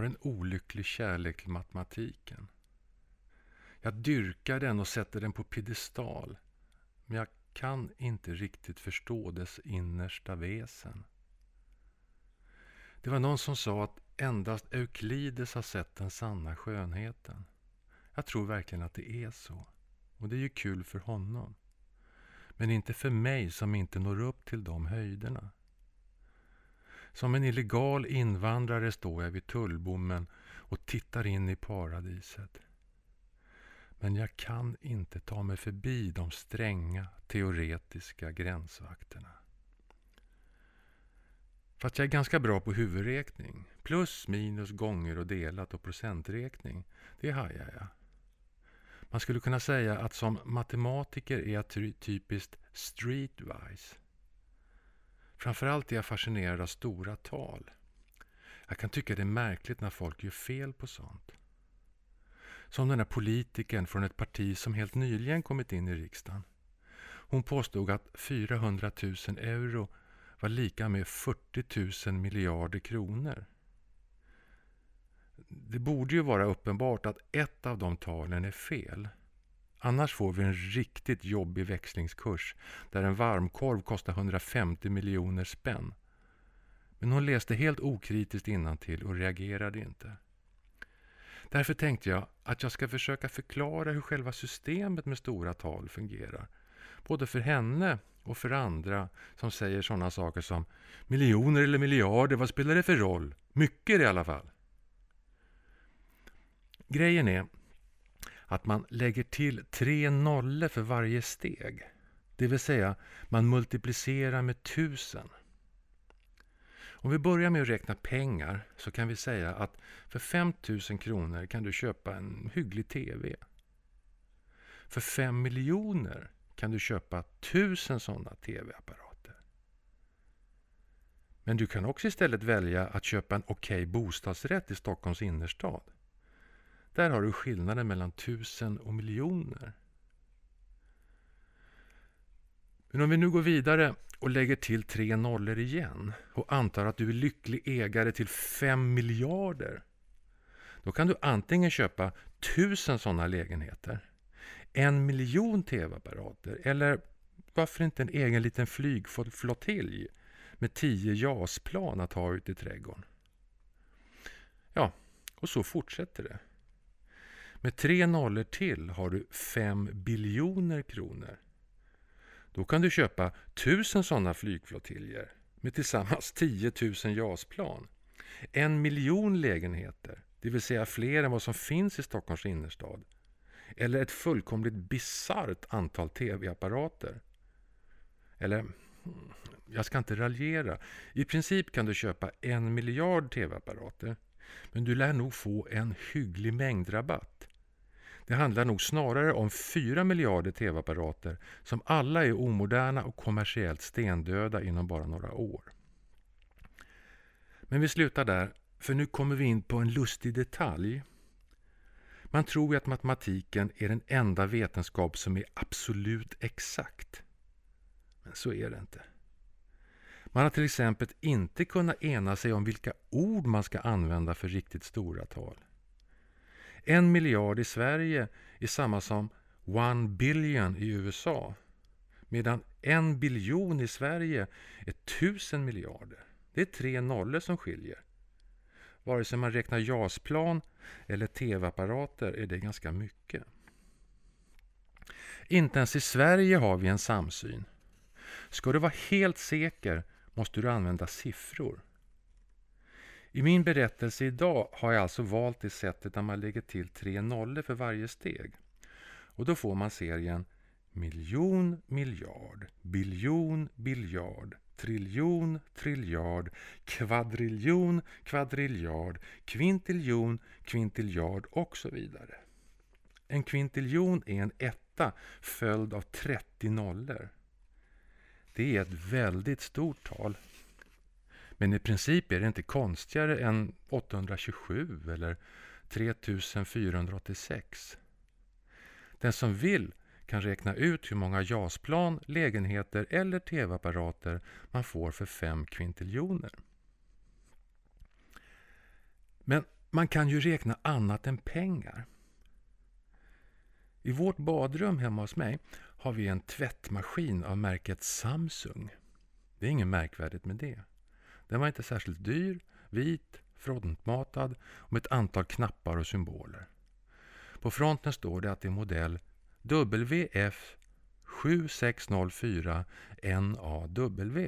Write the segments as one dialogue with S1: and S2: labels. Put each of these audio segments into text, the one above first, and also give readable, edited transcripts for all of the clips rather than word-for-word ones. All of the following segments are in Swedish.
S1: en olycklig kärlek till matematiken. Jag dyrkar den och sätter den på piedestal, men jag kan inte riktigt förstå dess innersta väsen. Det var någon som sa att endast Euklides har sett den sanna skönheten. Jag tror verkligen att det är så. Och det är ju kul för honom. Men inte för mig som inte når upp till de höjderna. Som en illegal invandrare står jag vid tullbommen och tittar in i paradiset. Men jag kan inte ta mig förbi de stränga teoretiska gränsvakterna. Fast jag är ganska bra på huvudräkning. Plus, minus, gånger och delat och procenträkning. Det hajar jag. Man skulle kunna säga att som matematiker är jag typiskt streetwise. Framförallt är jag fascinerad av stora tal. Jag kan tycka det är märkligt när folk gör fel på sånt. Som den här politikern från ett parti som helt nyligen kommit in i riksdagen. Hon påstod att 400 000 euro var lika med 40 000 miljarder kronor. Det borde ju vara uppenbart att ett av de talen är fel. Annars får vi en riktigt jobbig växlingskurs där en varmkorv kostar 150 miljoner spänn. Men hon läste helt okritiskt innantill och reagerade inte. Därför tänkte jag att jag ska försöka förklara hur själva systemet med stora tal fungerar. Både för henne och för andra som säger sådana saker som miljoner eller miljarder, vad spelar det för roll? Mycket i alla fall. Grejen är att man lägger till 3 nollor för varje steg. Det vill säga man multiplicerar med 1000. Om vi börjar med att räkna pengar så kan vi säga att för 5 000 kronor kan du köpa en hygglig tv. För 5 miljoner kan du köpa 1000 sådana tv-apparater. Men du kan också istället välja att köpa en okej bostadsrätt i Stockholms innerstad. Där har du skillnaden mellan 1000 och miljoner. Men om vi nu går vidare och lägger till 3 nollor igen och antar att du är lycklig ägare till 5 miljarder. Då kan du antingen köpa 1000 sådana lägenheter, 1 miljon tv-apparater eller varför inte en egen liten flygflottilj med 10 JAS-plan att ha ute i trädgården. Ja, och så fortsätter det. Med 3 nollor till har du 5 biljoner kronor. Då kan du köpa 1000 sådana flygflottiljer med tillsammans 10 000 JAS-plan. 1 miljon lägenheter, det vill säga fler än vad som finns i Stockholms innerstad. Eller ett fullkomligt bizarrt antal tv-apparater. Eller, jag ska inte raljera. I princip kan du köpa 1 miljard tv-apparater. Men du lär nog få en hygglig mängdrabatt. Det handlar nog snarare om 4 miljarder tv-apparater som alla är omoderna och kommersiellt stendöda inom bara några år. Men vi slutar där, för nu kommer vi in på en lustig detalj. Man tror ju att matematiken är den enda vetenskap som är absolut exakt. Men så är det inte. Man har till exempel inte kunnat ena sig om vilka ord man ska använda för riktigt stora tal. 1 miljard i Sverige är samma som 1 billion i USA. Medan 1 biljon i Sverige är 1000 miljarder. Det är 3 nollor som skiljer. Vare sig man räknar JAS-plan eller tv-apparater är det ganska mycket. Inte ens i Sverige har vi en samsyn. Ska du vara helt säker måste du använda siffror. I min berättelse idag har jag alltså valt det sättet där man lägger till 3 nollor för varje steg. Och då får man serien miljon, miljard, biljon, biljard, triljon, triljard, kvadriljon, kvadriljard, kvintiljon, kvintiljard och så vidare. En kvintiljon är en etta följd av 30 nollor. Det är ett väldigt stort tal. Men i princip är det inte konstigare än 827 eller 3486. Den som vill kan räkna ut hur många JAS-plan, lägenheter eller tv-apparater man får för 5 kvintiljoner. Men Man kan ju räkna annat än pengar. I vårt badrum hemma hos mig har vi en tvättmaskin av märket Samsung. Det är inget märkvärdigt med det. Den var inte särskilt dyr, vit, frontmatad och med ett antal knappar och symboler. På fronten står det att det är modell WF 7604 NAW.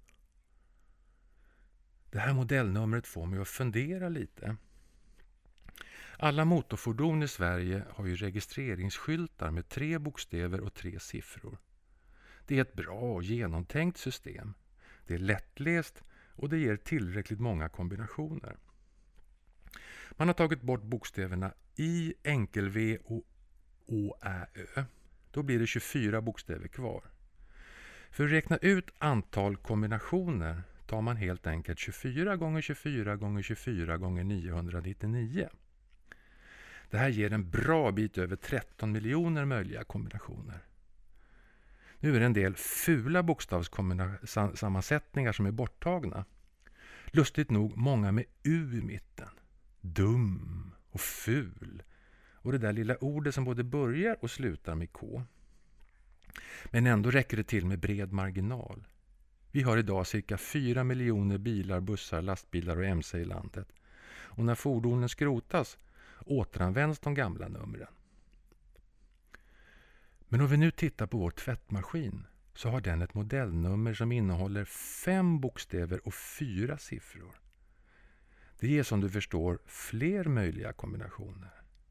S1: Det här modellnumret får mig att fundera lite. Alla motorfordon i Sverige har ju registreringsskyltar med 3 bokstäver och 3 siffror. Det är ett bra och genomtänkt system. Det är lättläst och det ger tillräckligt många kombinationer. Man har tagit bort bokstäverna I, enkel-V och Å, Ä, Ö. Då blir det 24 bokstäver kvar. För att räkna ut antal kombinationer tar man helt enkelt 24 gånger 24 gånger 24 gånger 999. Det här ger en bra bit över 13 miljoner möjliga kombinationer. Nu är det en del fula bokstavssammansättningar som är borttagna. Lustigt nog många med U i mitten. Dum och ful. Och det där lilla ordet som både börjar och slutar med K. Men ändå räcker det till med bred marginal. Vi har idag cirka 4 miljoner bilar, bussar, lastbilar och MC i landet. Och när fordonen skrotas återanvänds de gamla numren. Men om vi nu tittar på vår tvättmaskin så har den ett modellnummer som innehåller 5 bokstäver och 4 siffror. Det ger som du förstår fler möjliga kombinationer.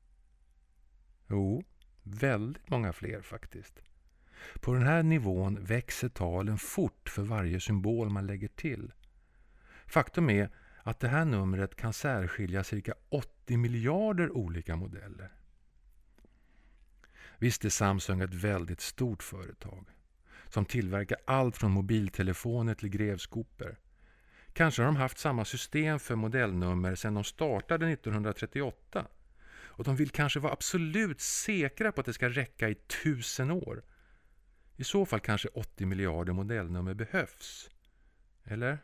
S1: Jo, väldigt många fler faktiskt. På den här nivån växer talen fort för varje symbol man lägger till. Faktum är att det här numret kan särskilja cirka 80 miljarder olika modeller. Visst är Samsung ett väldigt stort företag som tillverkar allt från mobiltelefoner till grävskopor. Kanske har de haft samma system för modellnummer sedan de startade 1938 och de vill kanske vara absolut säkra på att det ska räcka i 1000 år. I så fall kanske 80 miljarder modellnummer behövs. Eller?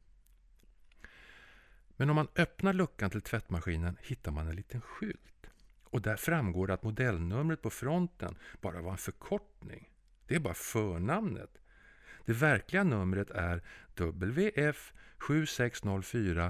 S1: Men om man öppnar luckan till tvättmaskinen hittar man en liten skylt. Och där framgår att modellnumret på fronten bara var en förkortning. Det är bara förnamnet. Det verkliga numret är WF 7604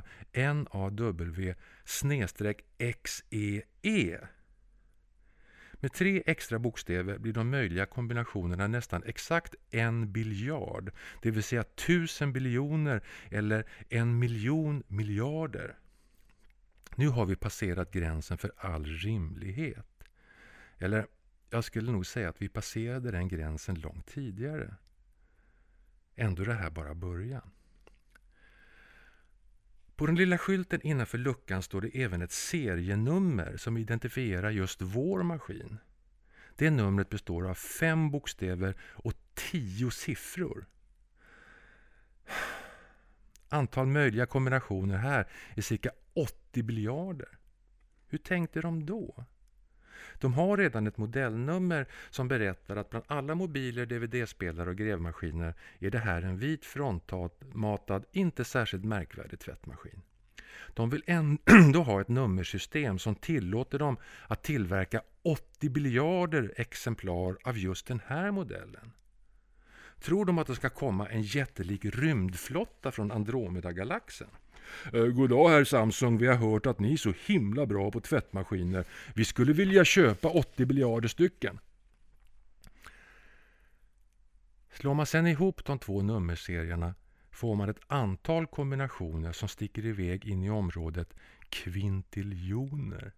S1: NAW/XEE. Med 3 extra bokstäver blir de möjliga kombinationerna nästan exakt 1 biljard, det vill säga 1000 biljoner eller 1 miljon miljarder. Nu har vi passerat gränsen för all rimlighet. Eller jag skulle nog säga att vi passerade den gränsen långt tidigare. Ändå är det här bara början. På den lilla skylten innanför luckan står det även ett serienummer som identifierar just vår maskin. Det numret består av 5 bokstäver och 10 siffror. Antal möjliga kombinationer här är cirka 80 biljarder. Hur tänkte de då? De har redan ett modellnummer som berättar att bland alla mobiler, DVD-spelare och grävmaskiner är det här en vit frontmatad, inte särskilt märkvärdig tvättmaskin. De vill ändå ha ett nummersystem som tillåter dem att tillverka 80 biljarder exemplar av just den här modellen. Tror de att det ska komma en jättelik rymdflotta från Andromeda-galaxen? God dag herr Samsung, vi har hört att ni är så himla bra på tvättmaskiner. Vi skulle vilja köpa 80 biljarder stycken. Slår man sedan ihop de 2 nummerserierna får man ett antal kombinationer som sticker iväg in i området kvintiljoner.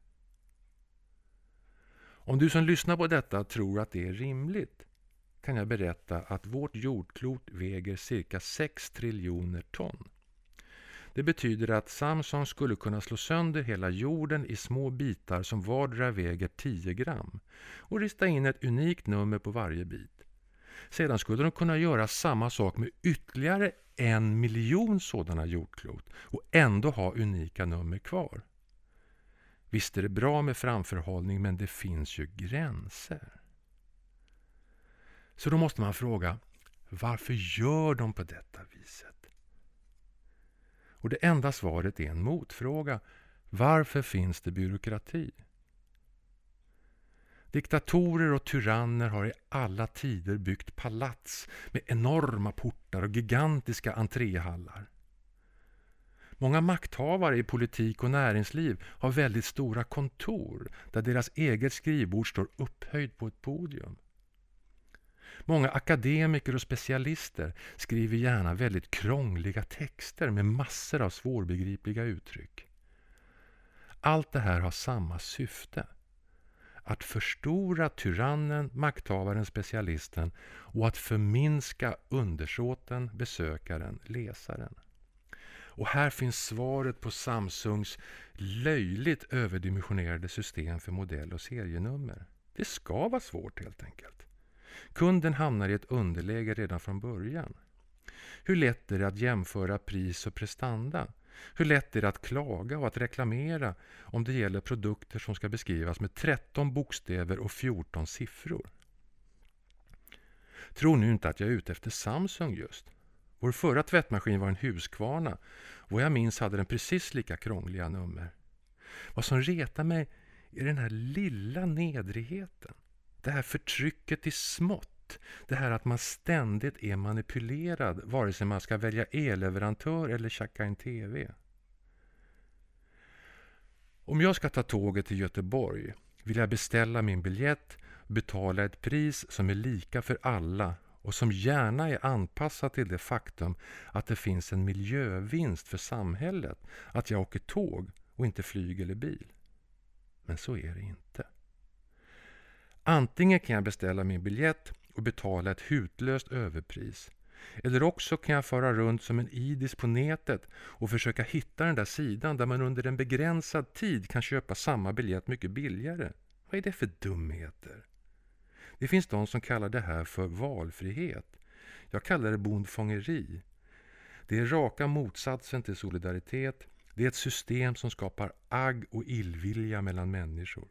S1: Om du som lyssnar på detta tror att det är rimligt kan jag berätta att vårt jordklot väger cirka 6 triljoner ton. Det betyder att Samsung skulle kunna slå sönder hela jorden i små bitar som vardera väger 10 gram och rista in ett unikt nummer på varje bit. Sedan skulle de kunna göra samma sak med ytterligare 1 miljon sådana jordklot och ändå ha unika nummer kvar. Visst är det bra med framförhållning, men det finns ju gränser. Så då måste man fråga, varför gör de på detta viset? Och det enda svaret är en motfråga. Varför finns det byråkrati? Diktatorer och tyranner har i alla tider byggt palats med enorma portar och gigantiska entréhallar. Många makthavare i politik och näringsliv har väldigt stora kontor där deras eget skrivbord står upphöjt på ett podium. Många akademiker och specialister skriver gärna väldigt krångliga texter med massor av svårbegripliga uttryck. Allt det här har samma syfte. Att förstora tyrannen, makthavaren, specialisten och att förminska undersåten, besökaren, läsaren. Och här finns svaret på Samsungs löjligt överdimensionerade system för modell- och serienummer. Det ska vara svårt helt enkelt. Kunden hamnar i ett underläge redan från början. Hur lätt är det att jämföra pris och prestanda? Hur lätt är det att klaga och att reklamera om det gäller produkter som ska beskrivas med 13 bokstäver och 14 siffror? Tror nu inte att jag är ute efter Samsung just. Vår förra tvättmaskin var en Husqvarna och vad jag minns hade den precis lika krångliga nummer. Vad som retar mig är den här lilla nedrigheten. Det här förtrycket i smått. Det här att man ständigt är manipulerad vare sig man ska välja elleverantör eller tjacka en tv. Om jag ska ta tåget till Göteborg vill jag beställa min biljett och betala ett pris som är lika för alla och som gärna är anpassat till det faktum att det finns en miljövinst för samhället att jag åker tåg och inte flyg eller bil. Men så är det inte. Antingen kan jag beställa min biljett och betala ett hutlöst överpris. Eller också kan jag fara runt som en idis på nätet och försöka hitta den där sidan där man under en begränsad tid kan köpa samma biljett mycket billigare. Vad är det för dumheter? Det finns de som kallar det här för valfrihet. Jag kallar det bondfångeri. Det är raka motsatsen till solidaritet. Det är ett system som skapar agg och illvilja mellan människor.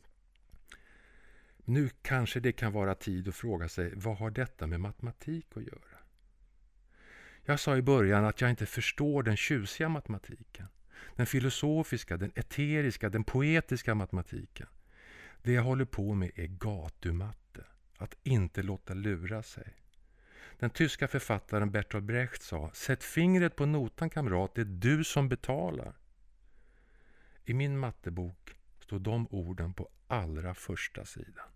S1: Nu kanske det kan vara tid att fråga sig, vad har detta med matematik att göra? Jag sa i början att jag inte förstår den tjusiga matematiken. Den filosofiska, den eteriska, den poetiska matematiken. Det jag håller på med är gatumatte. Att inte låta lura sig. Den tyska författaren Bertolt Brecht sa, sätt fingret på notan kamrat, det är du som betalar. I min mattebok står de orden på allra första sidan.